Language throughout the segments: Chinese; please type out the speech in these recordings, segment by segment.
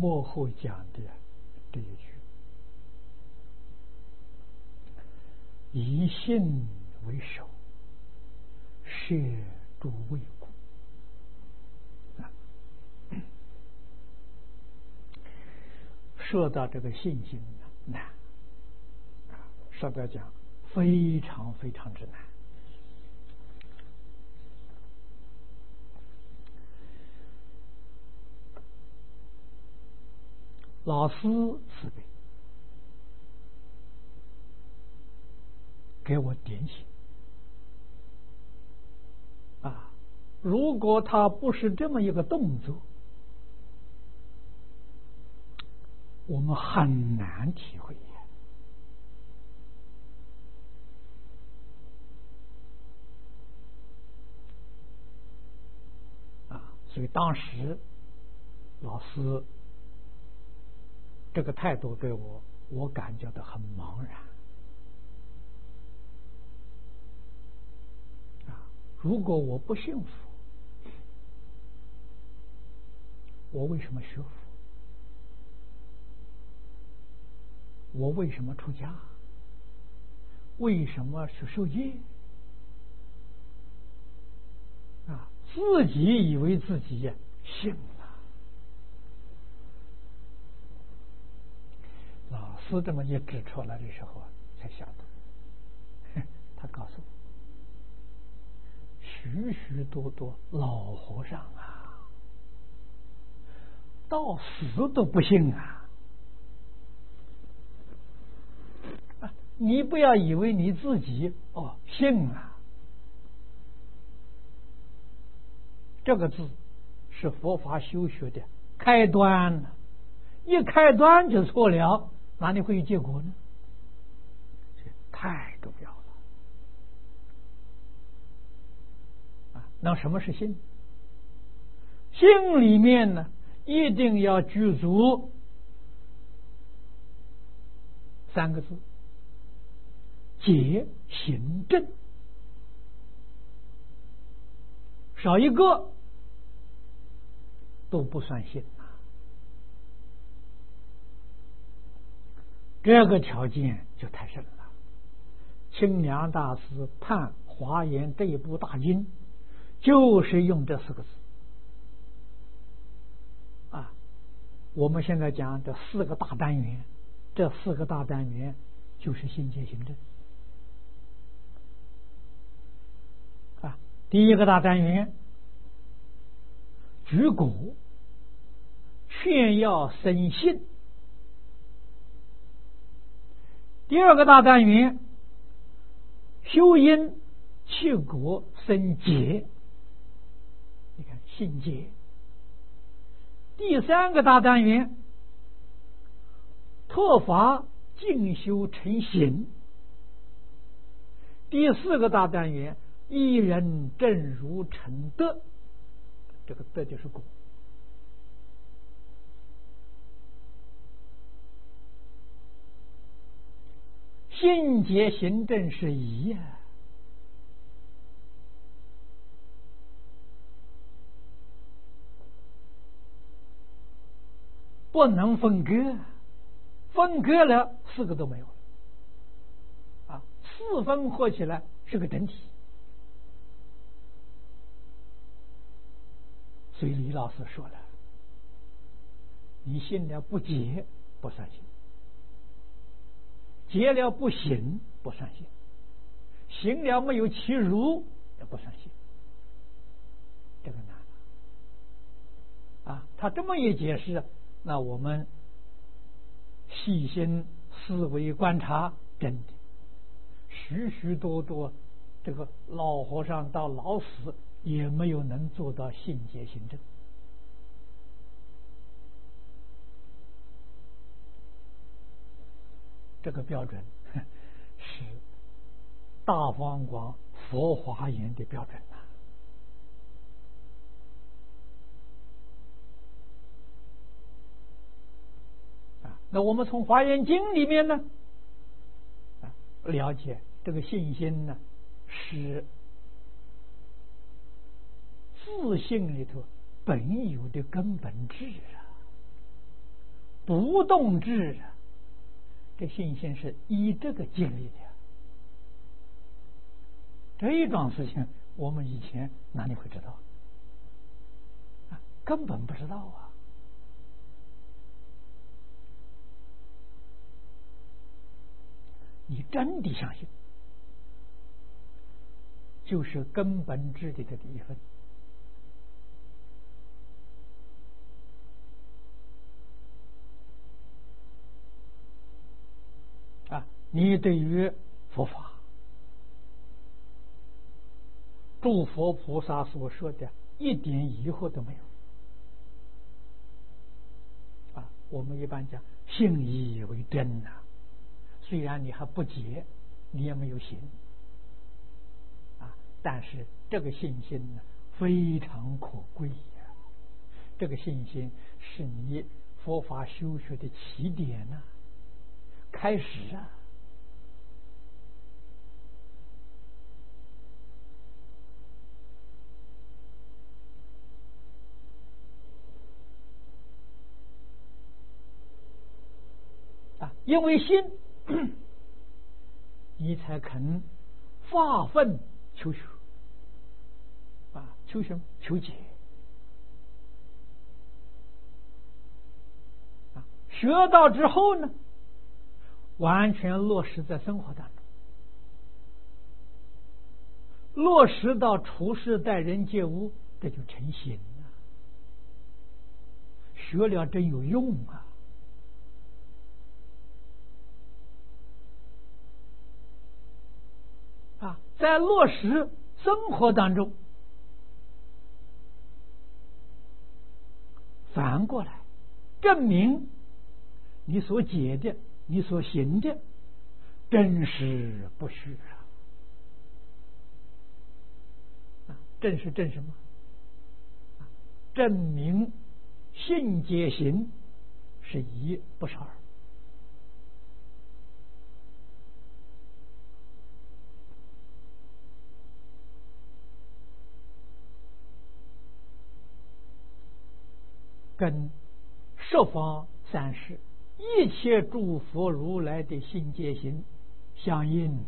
幕后讲的这一句：以信为首，摄诸未故。说到这个信心难，说到讲非常非常之难。老师慈悲，给我点醒啊！如果他不是这么一个动作，我们很难体会啊！所以当时老师这个态度给我感觉到很茫然啊！如果我不信佛，我为什么学佛？我为什么出家？为什么是受戒？啊，自己以为自己信了，老师这么一指出来的时候，才晓得，他告诉我，许许多多老和尚啊，到死都不信啊！你不要以为你自己信了，这个字是佛法修学的开端了，一开端就错了，哪里会有结果呢？这太重要了啊！那什么是信？心里面呢，一定要具足三个字：戒行正，少一个都不算信啊！这个条件就太深了。清凉大师判《华严》这一部大经，就是用这四个字啊。我们现在讲这四个大单元，这四个大单元就是信戒行正。第一个大单元，举果劝要生信；第二个大单元，修因去果生解，你看信解；第三个大单元，拓法进修成行；第四个大单元，一人正如成德，这个德就是果。信解行正是一呀，不能分割，分割了四个都没有了啊，四分合起来是个整体。所以李老师说了，你信了不解不算信，解了不行不算信，行了没有其如也不算信，这个难啊！他这么一解释，那我们细心思维观察，真的许许多多这个老和尚到老死也没有能做到信解行正。这个标准是大方广佛华严的标准啊！那我们从华严经里面呢，了解这个信心呢，是自信里头本有的根本质啊！ 不动志啊，这信心是依这个建立的。这一桩事情，我们以前哪里会知道？根本不知道啊！你真的相信，就是根本智的这个一分。你对于佛法，诸佛菩萨所说的一点疑惑都没有。我们一般讲信以为真呐，虽然你还不解，你也没有信但是这个信心呢非常可贵呀。这个信心是你佛法修学的起点呐，开始啊。因为心，你才肯发奋求学求什么？求解学到之后呢，完全落实在生活当中，落实到处事待人接物，这就成心了。学了真有用啊！在落实生活当中，反过来证明你所解的、你所行的真实不虚正是证什么？证明信解行是一不是二。跟十方三世一切诸佛如来的信解行相应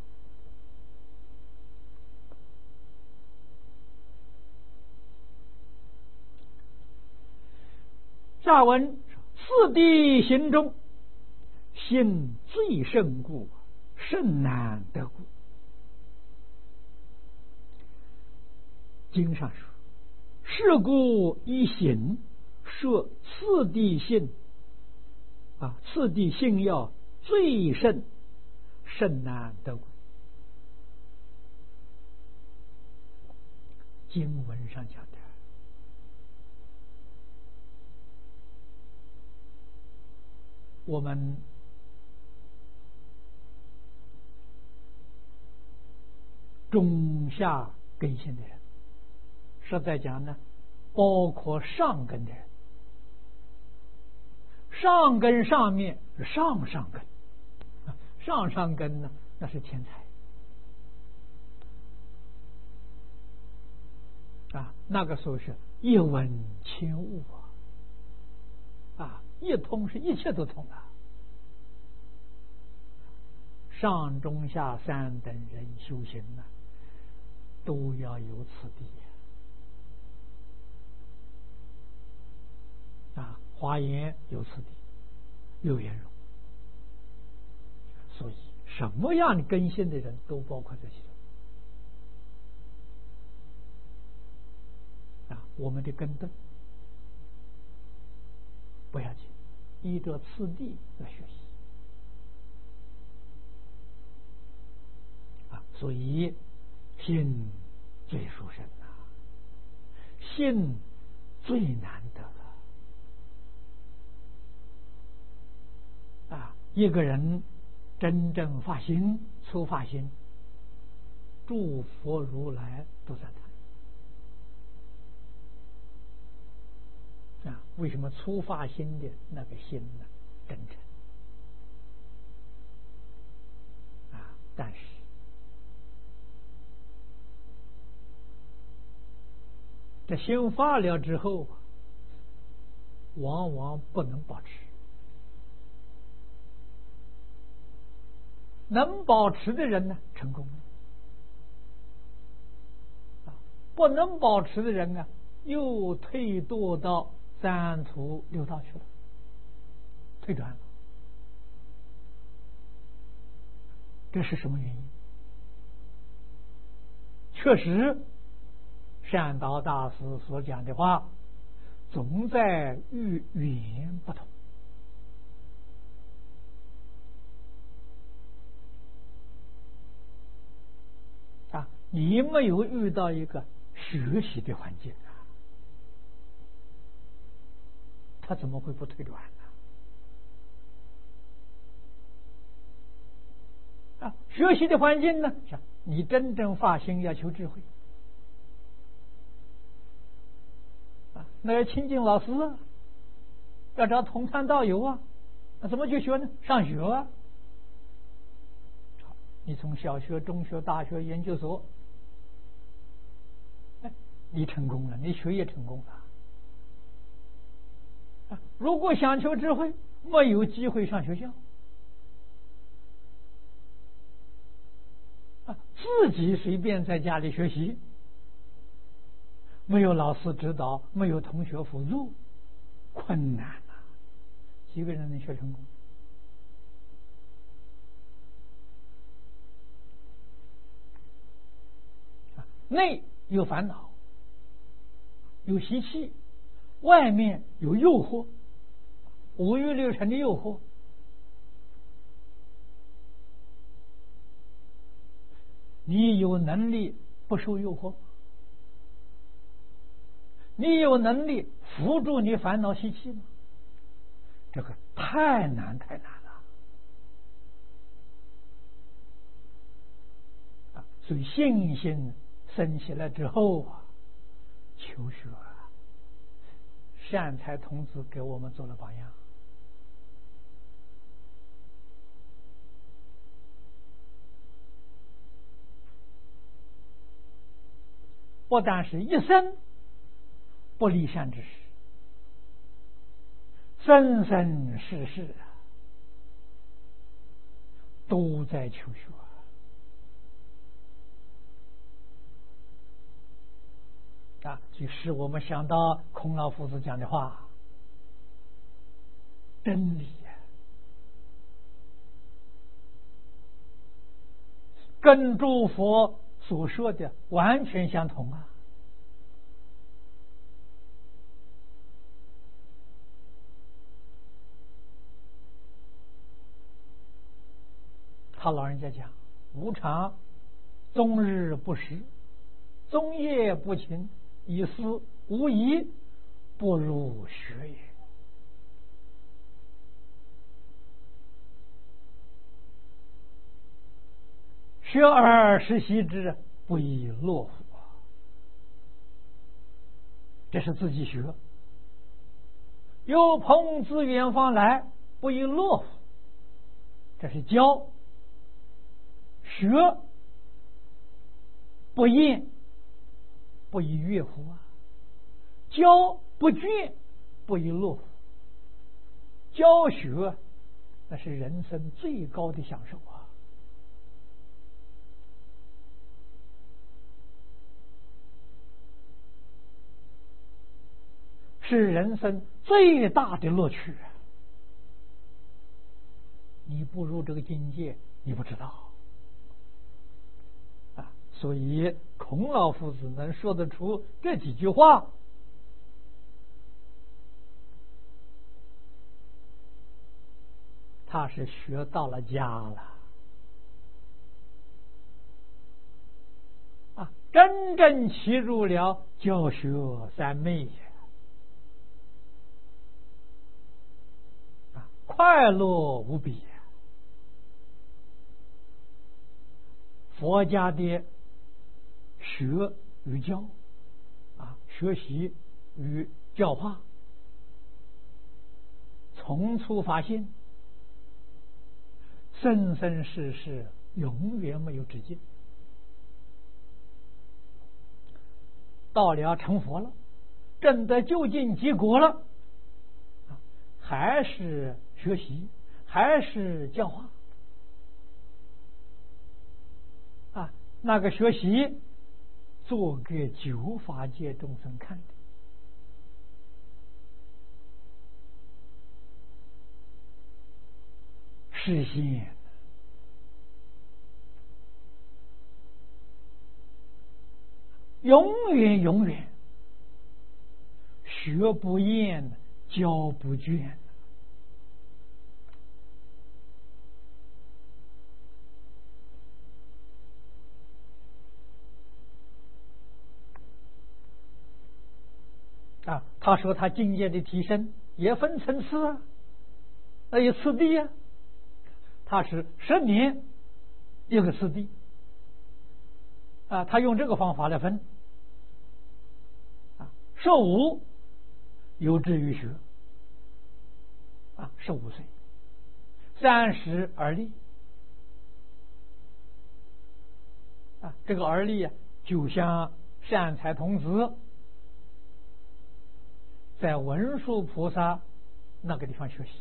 下文四谛行中，信最胜故，甚难得故。经上说，是故一行说次第信次第信要最甚，甚难得故。经文上讲的，我们中下根性的人，实在讲呢，包括上根的人。上根上面是上根，上根呢，那是天才那个时候是一闻千悟一通是一切都通了。上中下三等人修行都要有此地华严有此地，六缘融，所以什么样的根性的人都包括这些我们的根本不要紧，依着次第来学习所以心最殊胜信最难得一个人真正发心、出发心，诸佛如来都赞叹为什么出发心的那个心呢？真诚但是这心发了之后往往不能保持能保持的人呢，成功了；不能保持的人啊，又退堕到三途六道去了，退转了。这是什么原因？确实，善导大师所讲的话，总在于缘不同。你没有遇到一个学习的环境啊，他怎么会不退转呢？学习的环境呢，你真正发心要求智慧那要亲近老师啊，要找同参道友啊，那怎么去学呢？上学啊！你从小学、中学、大学、研究所，你成功了，你学业成功了。如果想求智慧，没有机会上学校，自己随便在家里学习，没有老师指导，没有同学辅助，困难啊！几个人能学成功？内有烦恼，有习气，外面有诱惑，五欲六尘的诱惑。你有能力不受诱惑？你有能力扶住你烦恼习气吗？这个太难太难了所以信心升起来之后求学善财童子给我们做了榜样。不但是一生不离善之事，生生世世都在求学就使我们想到孔老夫子讲的话，真理跟诸佛所说的完全相同他老人家讲，无常终日不食，终夜不寝，以思无疑，不如学也。学而时习之，不亦乐乎？这是自己学。有朋自远方来，不亦乐乎？这是教。学不厌，不亦乐乎教不倦，不亦乐乎？教学那是人生最高的享受是人生最大的乐趣你不入这个境界，你不知道所以孔老夫子能说得出这几句话，他是学到了家了真正契入了教学三昧快乐无比佛家的学与教学习与教化，从初发现，生生世世永远没有止境。到了成佛了，证得究竟结果了，还是学习，还是教化那个学习做给九法界众生看的。实现永远永远学不厌，教不倦。他说他境界的提升也分层次啊，有次第啊。他是10年一个次第他用这个方法来分15有志于学15岁30而立这个而立就像善财童子在文殊菩萨那个地方学习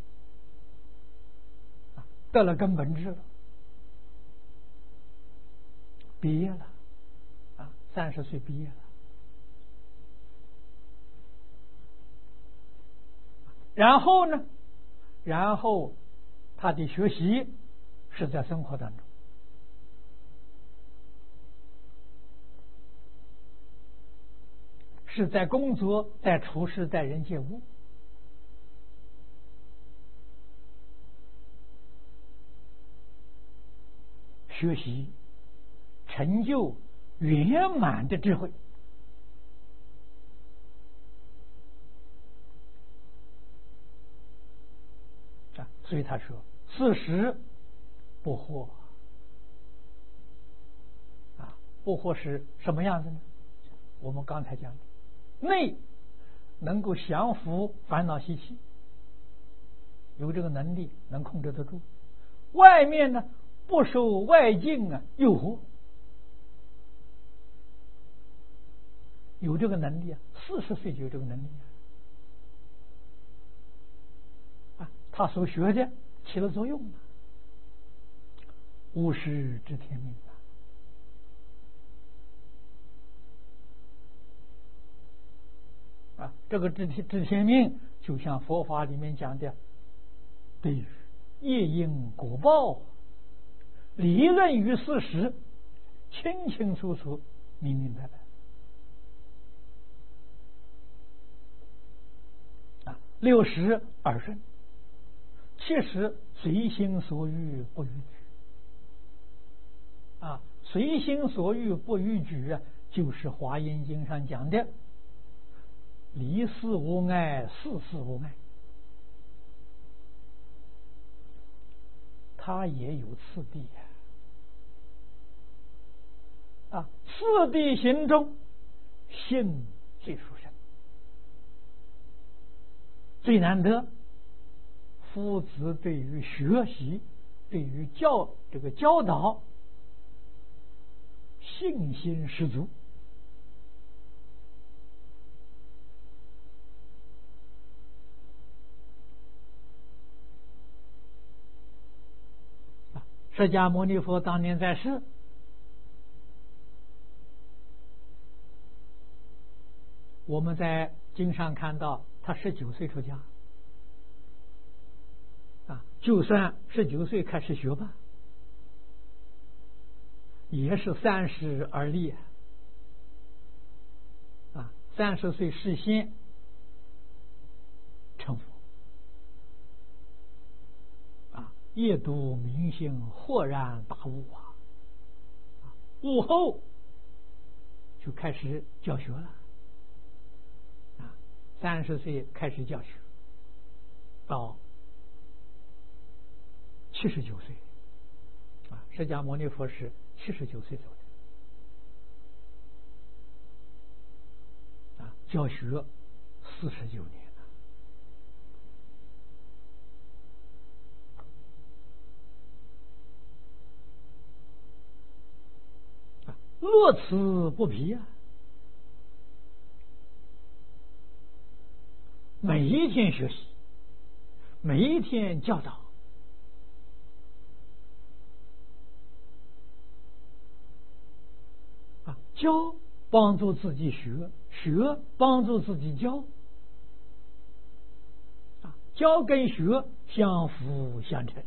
得了根本智了，毕业了30岁毕业了。然后呢，然后他的学习是在生活当中，是在工作，在处事，在人接物。学习成就圆满的智慧所以他说40不惑不惑是什么样子呢？我们刚才讲的，内能够降服烦恼习气，有这个能力能控制得住，外面呢不受外境诱惑，有这个能力40岁就有这个能力他所学的起了作用了，无师知天命这个知天命就像佛法里面讲的对于业因果报理论与事实清清楚楚明明白白60耳顺70随心所欲不逾矩随心所欲不逾矩就是华严经上讲的离事无碍，事事无碍，它也有次第次第行中性最殊胜，最难得。夫子对于学习，对于教导，信心十足。释迦牟尼佛当年在世，我们在经上看到他19岁出家就算19岁开始学吧，也是30而立30岁示现成佛夜读明性，豁然大悟悟后就开始教学了30岁开始教学，到79岁释迦牟尼佛是79岁走的教学49年乐此不疲每一天学习，每一天教导， 教帮助自己学，学帮助自己教。教跟学相辅相成。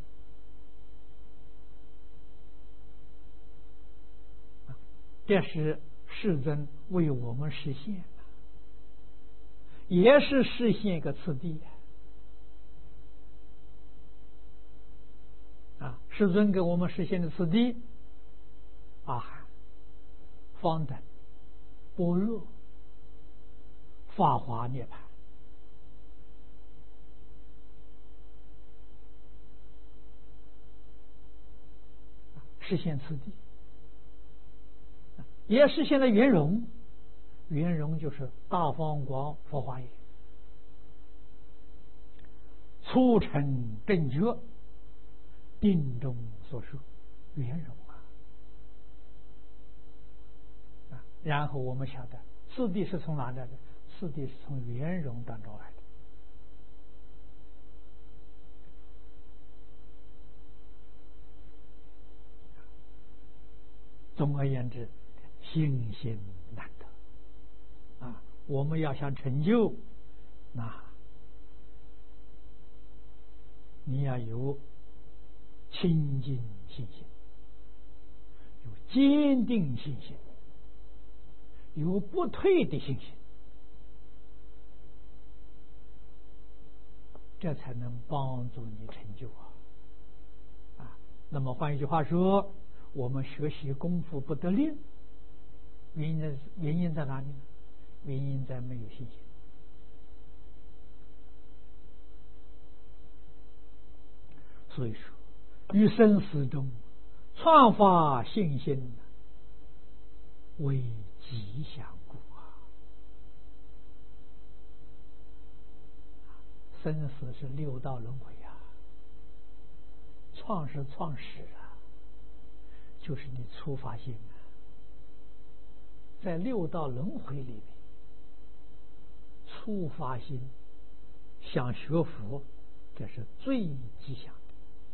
这是世尊为我们实现的，也是实现一个次第。世尊给我们实现的次第，阿含、方等、般若、法华、涅槃。实现次第，也实现了圆融。圆融就是大方广佛华严，促成正觉，定中所说，圆融然后我们晓得次第是从哪来的？次第是从圆融当中来的。总而言之，信心难得我们要想成就，那你要有清净信心，有坚定信心，有不退的信心，这才能帮助你成就那么换一句话说，我们学习功夫不得力，原因在哪里呢？原因在没有信心。所以说，于生死中创发信心，为吉祥故生死是六道轮回创是创始就是你初发心在六道轮回里面，初发心想学佛，这是最吉祥的。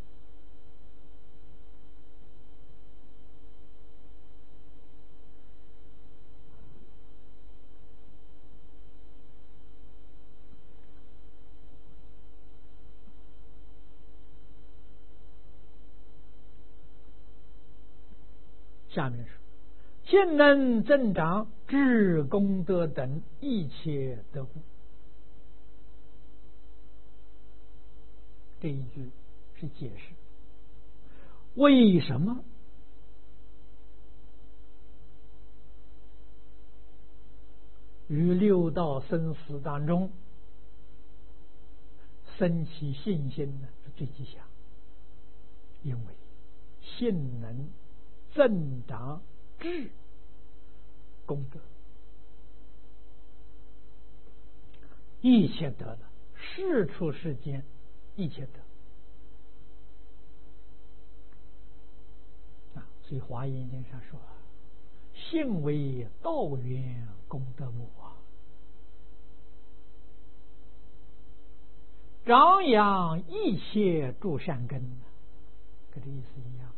下面说，现能增长智功德等一切得故。这一句是解释为什么于六道生死当中生起信心呢？是最吉祥，因为信能增长智功德，一切得了，世出世间一切得所以华严经上说，信为道源功德母长养一切诸善根，跟这意思一样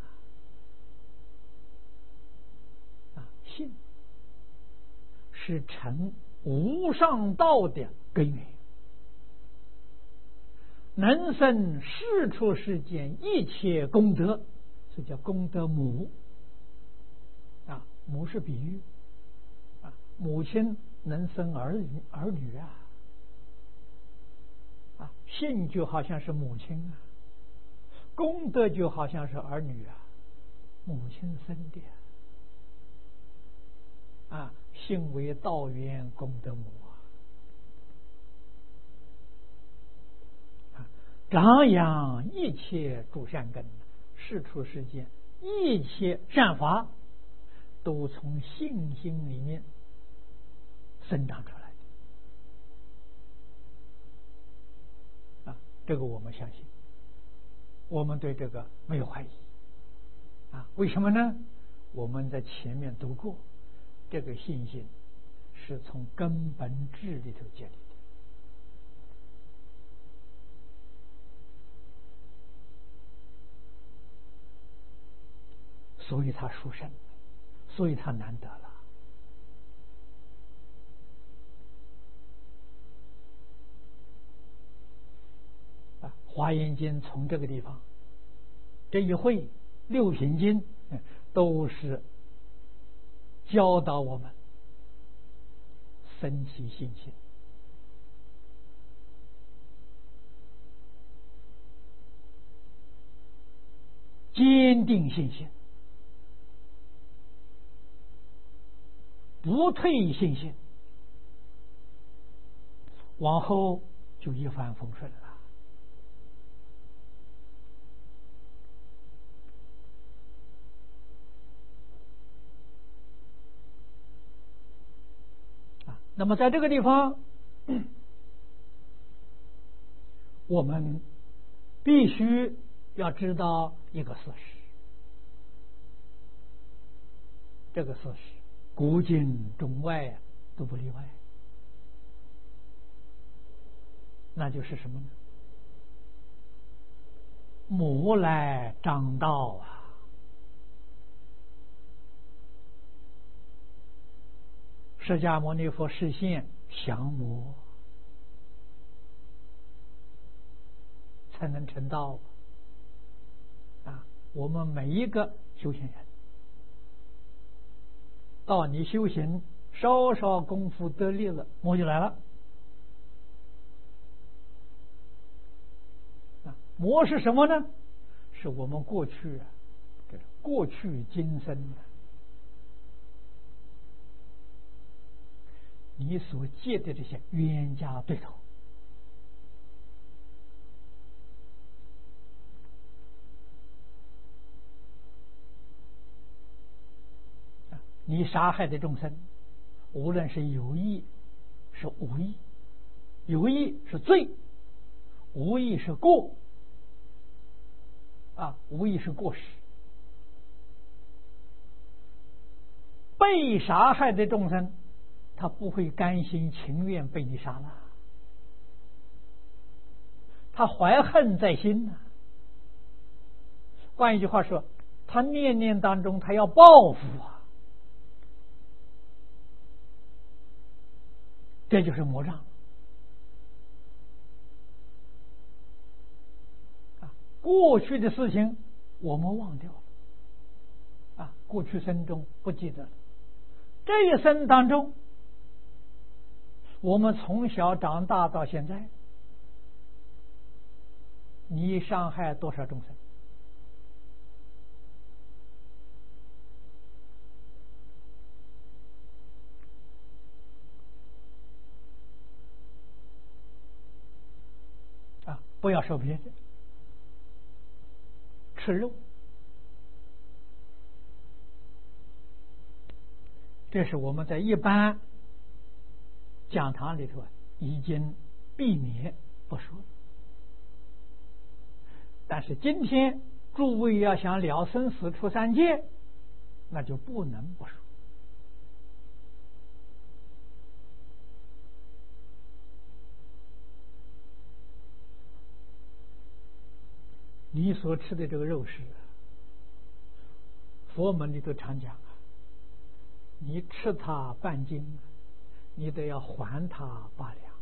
信是成无上道的根源，能生世出世间一切功德，这叫功德母母是比喻母亲能生儿女信就好像是母亲功德就好像是儿女母亲生的信为道源功德母长养一切诸善根，世出世间一切善法都从信心里面生长出来的这个我们相信，我们对这个没有怀疑为什么呢？我们在前面读过，这个信心是从根本智里头建立的，所以它殊胜，所以它难得了华严经从这个地方，这一会六品经都是教导我们生起信心，坚定信心，不退信心，往后就一帆风顺了。那么在这个地方，我们必须要知道一个事实，这个事实古今中外都不例外，那就是什么呢？魔来掌道啊！释迦牟尼佛示现降魔，才能成道啊！我们每一个修行人，到你修行稍稍功夫得力了，魔就来了。魔是什么呢？是我们过去今生的你所结的这些冤家对头，你杀害的众生，无论是有意是无意，有意是罪，无意是过无意是过失。被杀害的众生，他不会甘心情愿被你杀了，他怀恨在心呐。换一句话说，他念念当中他要报复啊，这就是魔障过去的事情我们忘掉了过去生中不记得了，这一生当中，我们从小长大到现在，你伤害多少众生？不要说别的，吃肉，这是我们在一般讲堂里头已经避免不说了。但是今天诸位要想了生死出三界，那就不能不说。你所吃的这个肉食，佛门里头常讲你吃它半斤，你得要还它8两。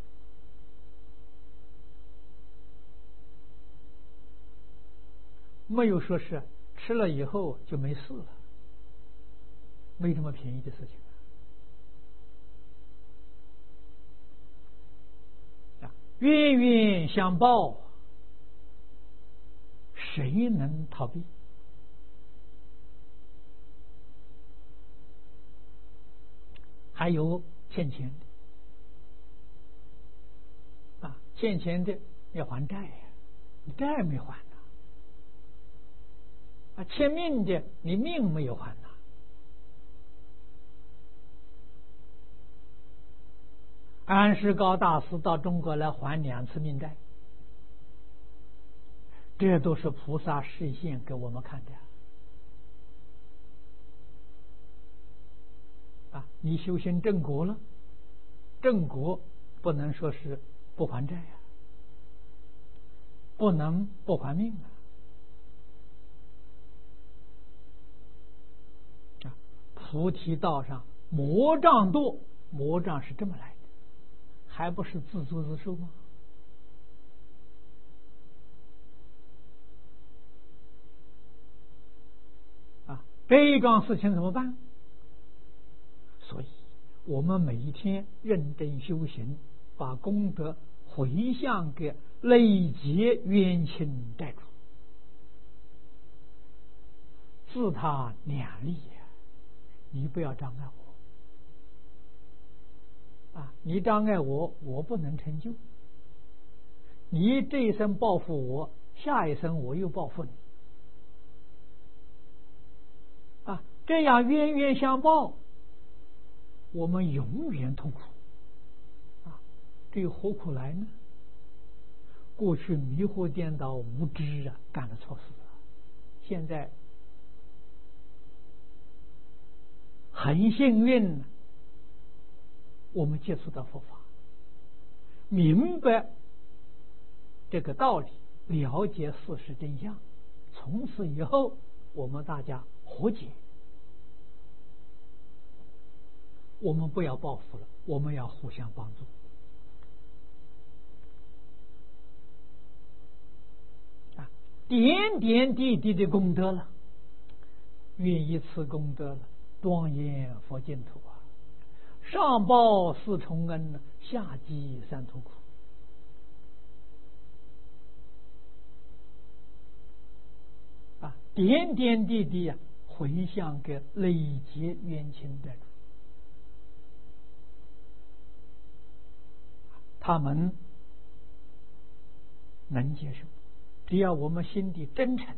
没有说是吃了以后就没事了，没这么便宜的事情冤冤相报，谁能逃避？还有欠钱的欠钱的要还债你债没还欠命的你命没有还安世高大师到中国来还2次命债，这都是菩萨示现给我们看的你修行正果了，正果不能说是不还债不能不还命菩提道上魔障多，魔障是这么来的，还不是自作自受吗？ 这桩事情怎么办？所以我们每一天认真修行，把功德回向给累劫冤亲债主，自他两利呀！你不要障碍我啊！你障碍我，我不能成就。你这一生报复我，下一生我又报复你啊！这样冤冤相报，我们永远痛苦啊！这何苦来呢？过去迷惑颠倒无知啊，干了错事了，现在很幸运，我们接触到佛法，明白这个道理，了解事实真相，从此以后我们大家和解，我们不要报复了，我们要互相帮助啊！点点滴滴的功德了，愿以此功德了庄严佛净土啊！上报四重恩，下济三途苦啊！点点滴滴啊，回向给累劫冤亲债主，他们能接受，只要我们心底真诚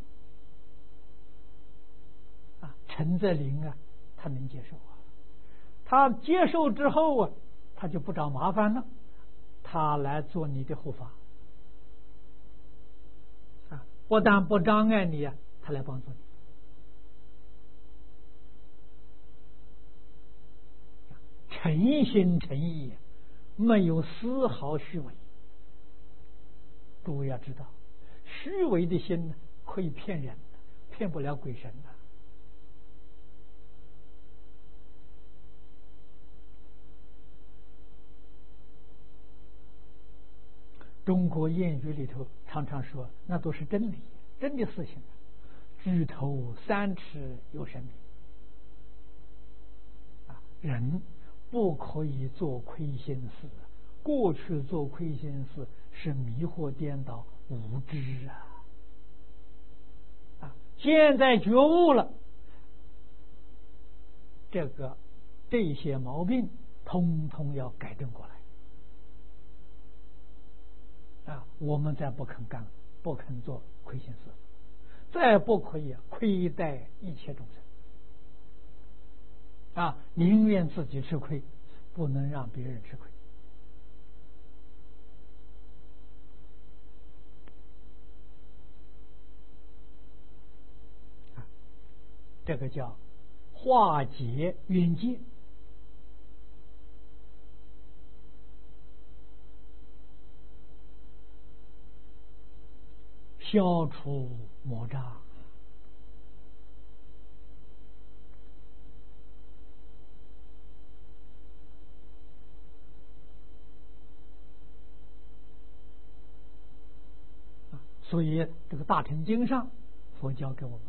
啊，诚则灵啊，他能接受啊。他接受之后啊，他就不找麻烦了，他来做你的护法啊，不但不障碍你啊，他来帮助你。诚心诚意，没有丝毫虚伪。诸位要知道，虚伪的心呢，可以骗人，骗不了鬼神的。中国谚语里头常常说，那都是真理，真的事情。举头三尺有神明啊，人不可以做亏心事。过去做亏心事是迷惑颠倒无知啊！现在觉悟了，这些毛病通通要改正过来啊！我们再不肯干，不肯做亏心事，再不可以亏待一切众生啊！宁愿自己吃亏，不能让别人吃亏。这个叫化解冤结，消除魔障。所以这个大乘经上佛教给我们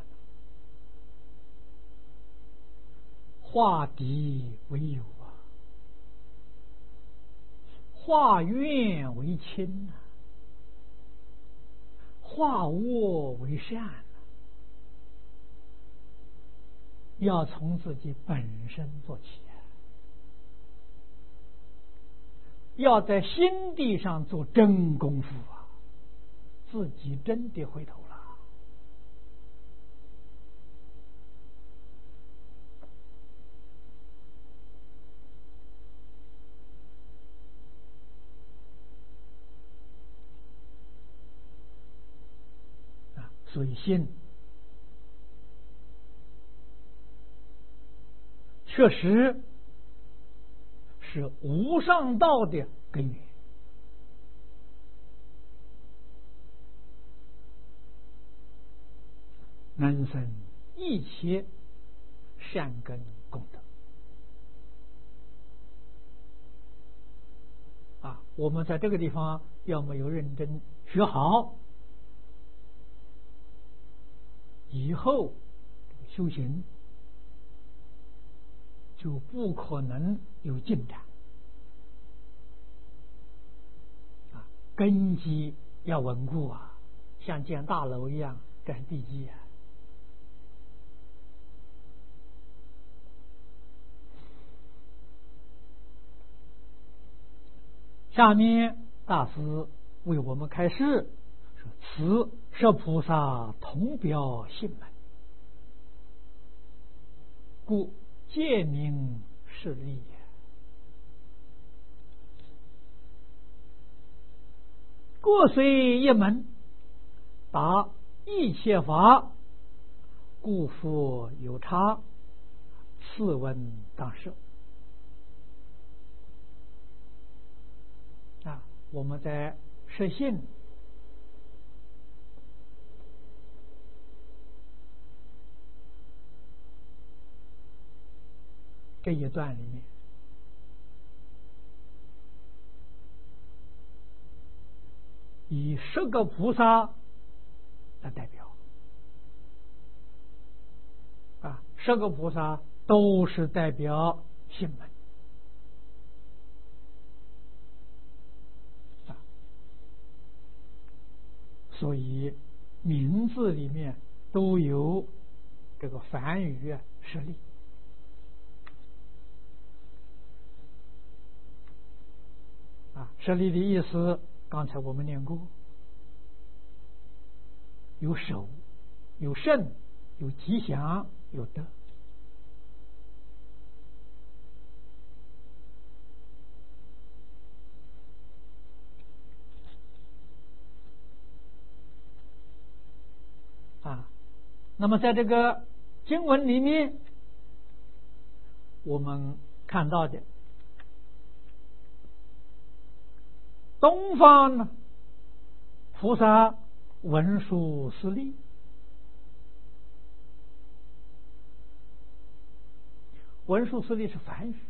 化敌为友啊，化怨为亲啊，化恶为善啊，要从自己本身做起啊，要在心地上做真功夫啊，自己真的回头了啊！所以心确实是无上道的根源。能生一切善根功德啊！我们在这个地方要没有认真学好，以后修行就不可能有进展啊，根基要稳固啊，像建大楼一样，这是地基啊。下面大师为我们开示说：“此是菩萨同表性门，故借名是利也。过虽一门，达一切法，故复有差，次文当设。”啊，我们在释信这一段里面，以10个菩萨来代表啊，10个菩萨都是代表性门啊，所以名字里面都有这个梵语实例。舍利的意思，刚才我们念过，有守，有胜，有吉祥，有德。那么在这个经文里面，我们看到的东方呢，菩萨文殊师利，文殊师利是梵语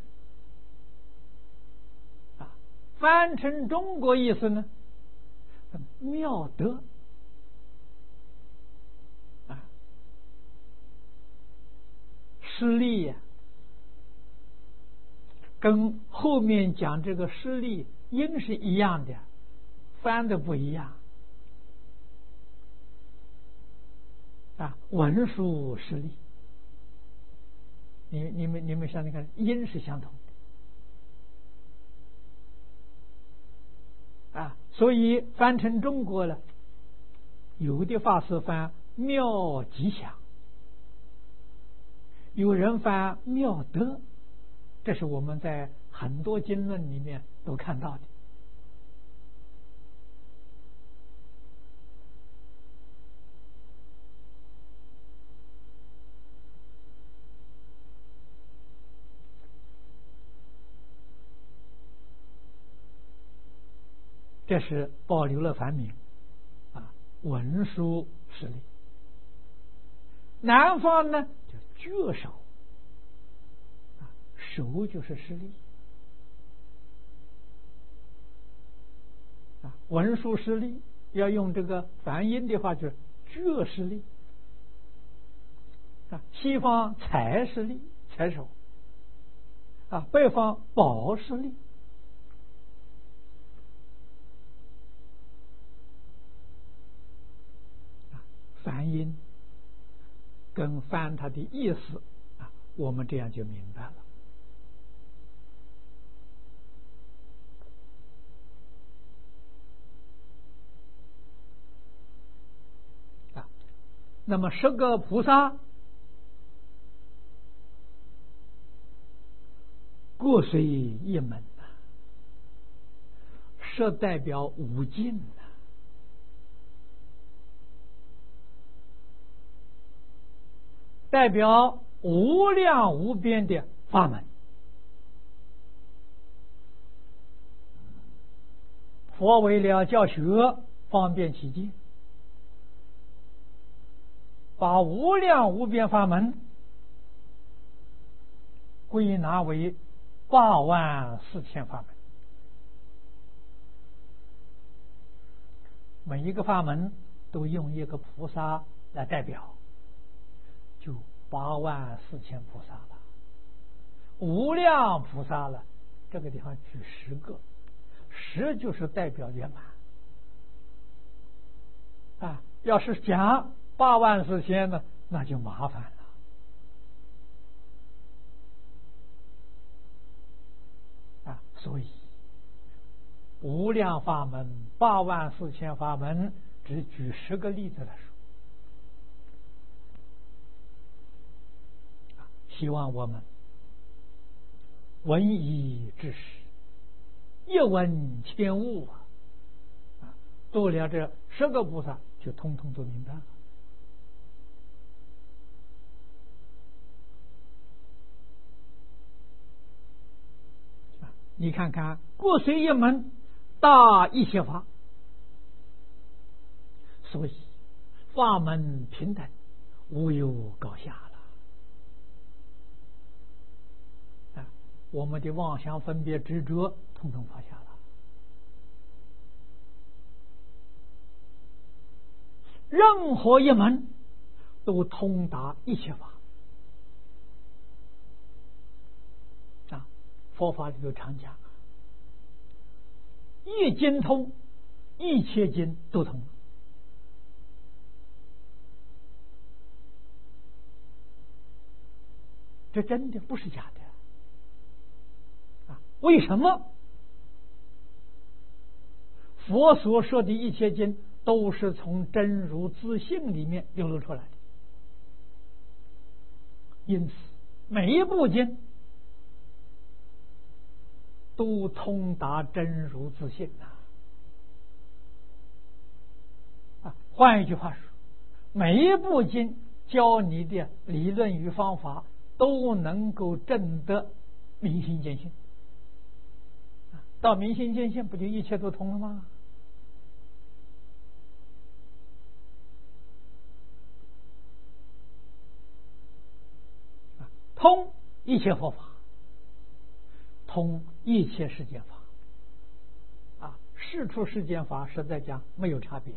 翻成中国意思呢，妙德师利跟后面讲这个师利音是一样的，翻的不一样文殊师利，你们想想看，音是相同的所以翻成中国了，有的法师翻妙吉祥，有人翻妙德，这是我们在很多经论里面都看到的这是保留了梵名文殊师利。南方呢叫觉手手就是师利文殊师利要用这个梵音的话就是觉师利西方财师利，财手北方宝师利梵音跟翻它的意思我们这样就明白了那么10个菩萨各随一门是代表无尽代表无量无边的法门。佛为了教学方便起见，把无量无边法门归纳为84000法门，每一个法门都用一个菩萨来代表，就84000菩萨了。 无量菩萨了，这个地方举10个，10就是代表圆满啊。要是讲84000呢，那就麻烦了啊。所以无量法门、84000法门，只举10个例子来说。希望我们闻一知十，一闻千悟啊！做了这10个菩萨，就通通都明白了啊！你看看，过随一门，大一切法，所以法门平等，无有高下。我们的妄想分别执着统统放下了，任何一门都通达一切法啊。佛法里头常讲，一经通，一切经都通，这真的不是假的。为什么佛所说的一切经都是从真如自性里面流露出来的？因此每一部经都通达真如自性换一句话说，每一部经教你的理论与方法都能够证得明心见性。到明心见性，不就一切都通了吗？通一切佛法，通一切世间法世出世间法实在讲没有差别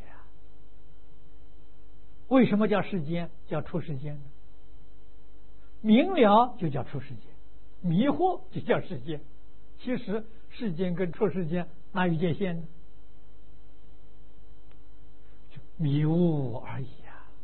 为什么叫世间，叫出世间呢？明了就叫出世间，迷惑就叫世间。其实世间跟出世间哪有界限呢？就迷雾而已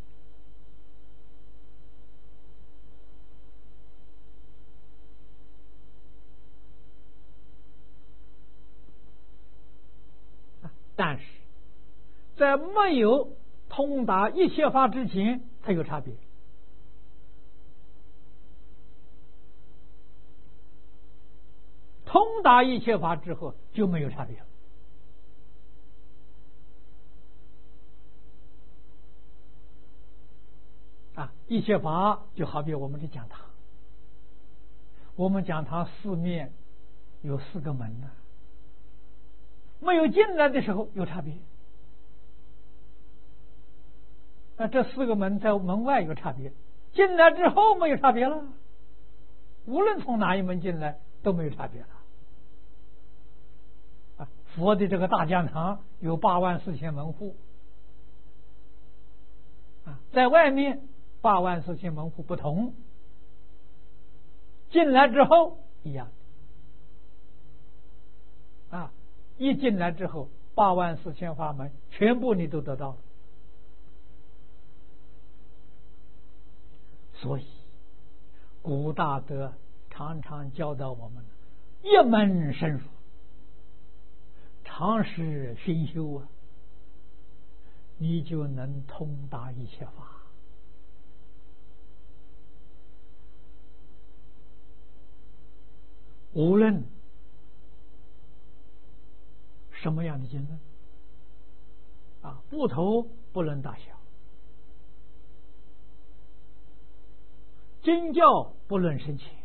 但是在没有通达一切法之前，它有差别。通达一切法之后就没有差别了一切法就好比我们的讲堂，我们讲堂四面有4个门没有进来的时候有差别，这4个门在门外有差别，进来之后没有差别了。无论从哪一门进来都没有差别了。佛的这个大讲堂有84000门户在外面84000门户不同，进来之后一样一进来之后84000法门全部你都得到了。所以古大德常常教导我们一门深入，常时熏修你就能通达一切法。无论什么样的经论部头不论大小，经教不论深浅，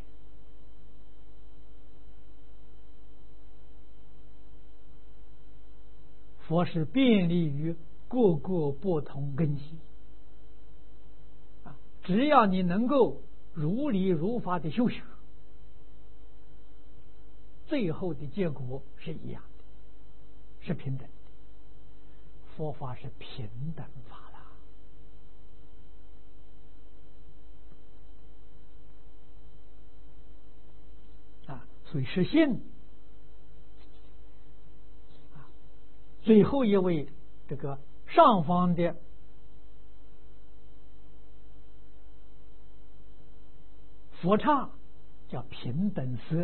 佛是便利于各个不同根基只要你能够如理如法的修学，最后的结果是一样的，是平等的。佛法是平等法了。 所以是信。最后一位这个上方的佛刹叫平等色，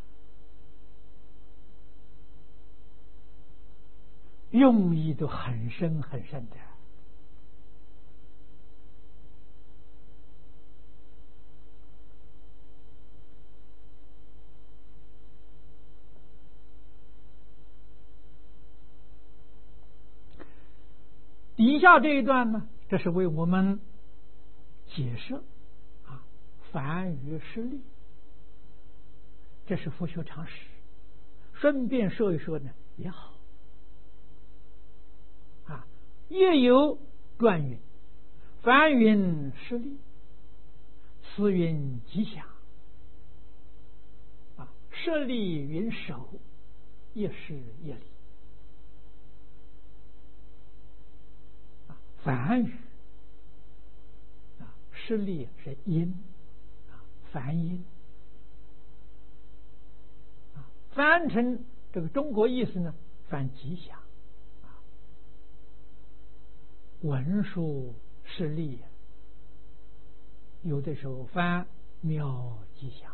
用意都很深很深的。底下这一段呢，这是为我们解释梵语释力，这是佛学常识，顺便说一说呢也好。也有断云：梵云释力，此云吉祥。释力云手，也是业力。梵语释力是音梵音翻成这个中国意思呢，翻吉祥文殊释力，有的时候翻妙吉祥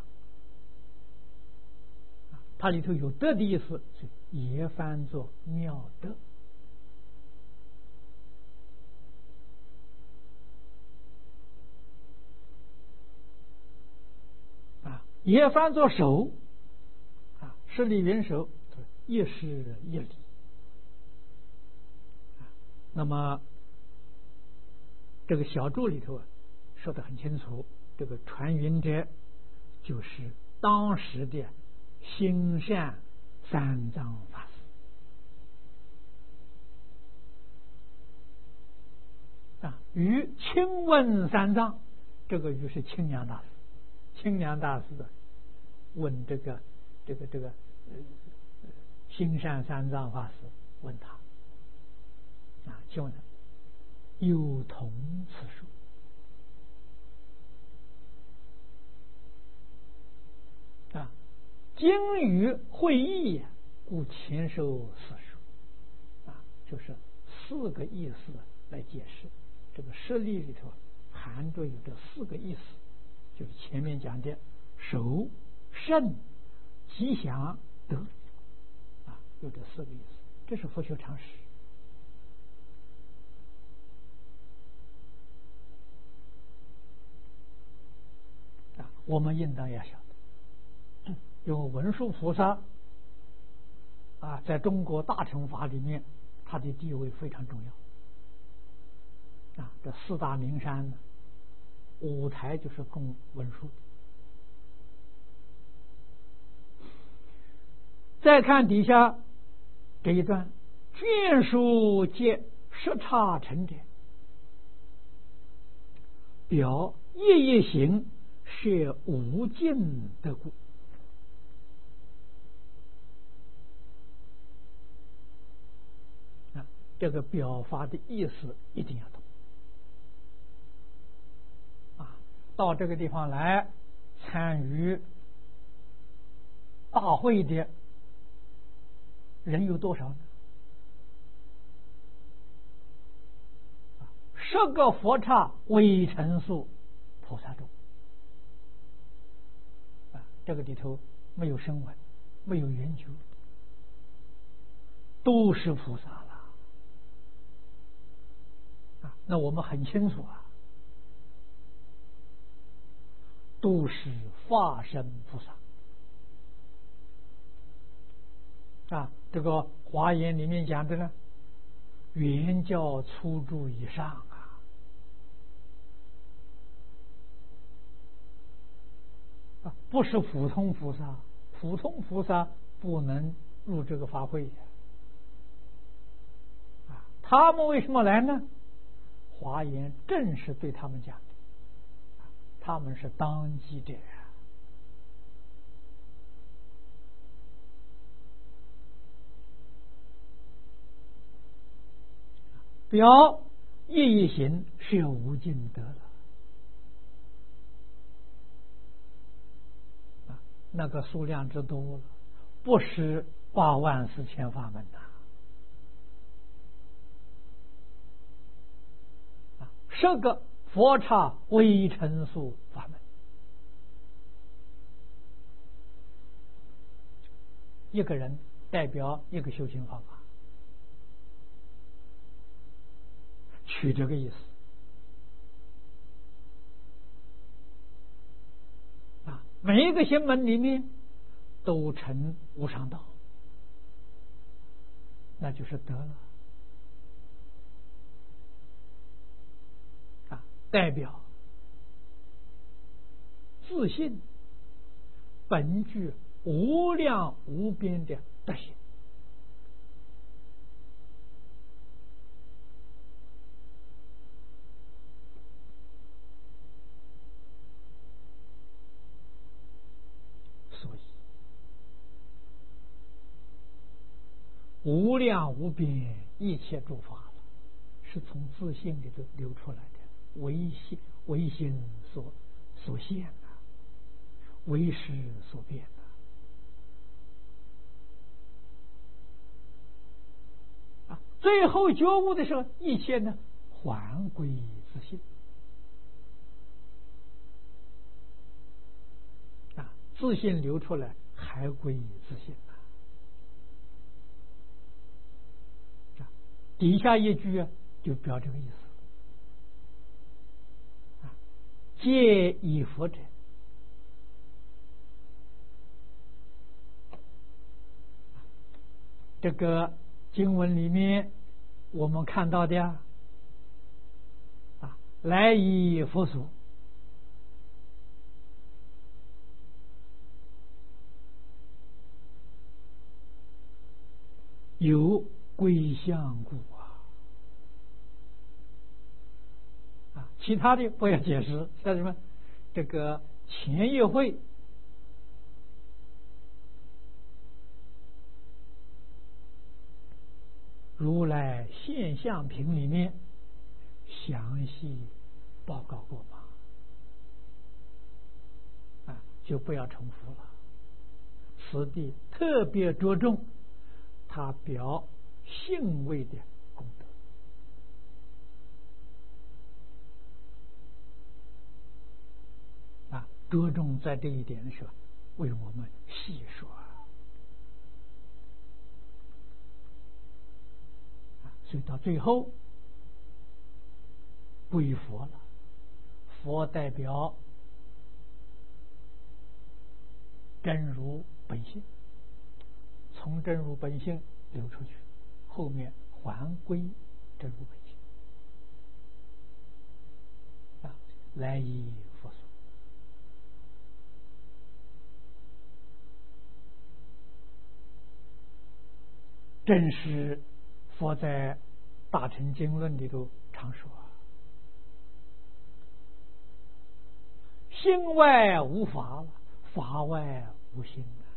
它里头有德的意思，也翻作妙德。也翻作手释力云手，也是业力。那么这个小注里头说得很清楚，这个传云者就是当时的心善三藏法师与亲问三藏，这个于是清凉大师。清凉大师的问这个心善三藏法师问他请问有同此书？经于会意，故前受四书就是四个意思来解释。这个释力里头含着有这四个意思，就是前面讲的手、胜、吉祥、德有这四个意思，这是佛学常识我们应当要晓得。有文殊菩萨在中国大乘法里面，他的地位非常重要这四大名山呢，五台就是供文殊的。再看底下这一段，眷属皆十刹成者，表业业行是无尽的故。这个表法的意思一定要懂到这个地方来参与大会的人有多少呢？10个佛刹微尘数菩萨众这个里头没有声闻，没有圆觉，都是菩萨了那我们很清楚都是化身菩萨这个华严里面讲的呢，圆教初住以上不是普通菩萨，普通菩萨不能入这个法会他们为什么来呢？华严正是对他们讲的，他们是当机者表业业行是无尽德了那个数量之多了，不是84000法门呐。10个佛刹微尘数法门，一个人代表一个修行方法，取这个意思啊。每一个行门里面都成无上道，那就是得了啊，代表自信本具无量无边的德行。所以无量无边一切诸法了，是从自信里头流出来的，唯心所现的，为识所变的。最后觉悟的时候，一切呢还归自信啊，自信流出来还归自信啊。底下一句就表这个意思啊，皆以佛者。这个经文里面我们看到的啊，来以佛所，有归向故啊，其他的不要解释，像什么这个前一会如来现象品里面详细报告过嘛，啊，就不要重复了。此地特别着重他表性位的功德啊，着重在这一点的时候为我们细说。所以到最后归佛了，佛代表真如本性，从真如本性流出去，后面还归真如本性啊，来以佛所。正是佛在大乘经论里头常说，心外无法了，法外无心了。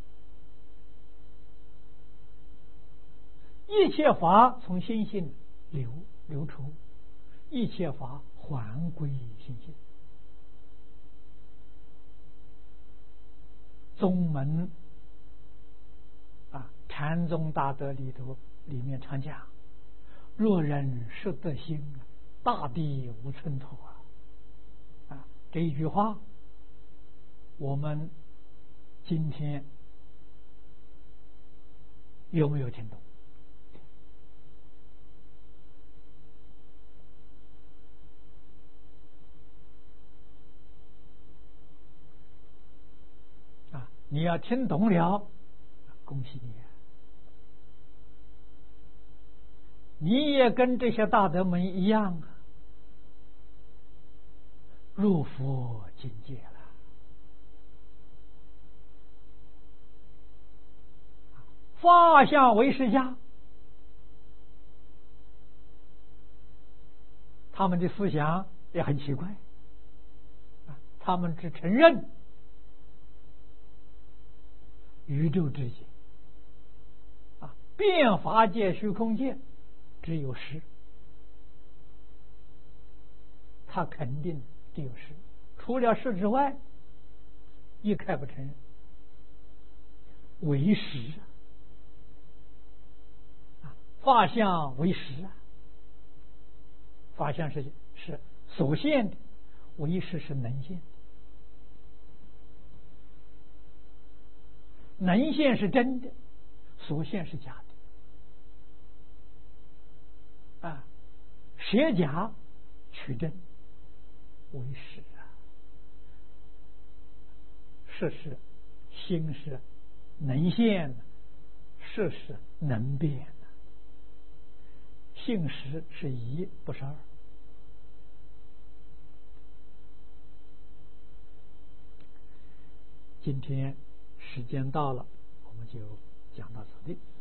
一切法从心性流出，一切法还归心性。宗门啊，禅宗大德里面常讲，若人识得心，大地无寸土啊！这一句话，我们今天有没有听懂？啊，你要听懂了，恭喜你！你也跟这些大德们一样啊，入佛境界了。法相为释迦，他们的思想也很奇怪啊，他们只承认宇宙之界啊，变法界、虚空界只有实，他肯定只有实，除了实之外，一概不承认为实啊，法相为实啊，法相是所现的，为实是能现的，能现是真的，所现是假的啊，舍假取真为实啊，事实心是能现，事实能变，性实是一，不是二。今天时间到了，我们就讲到这里。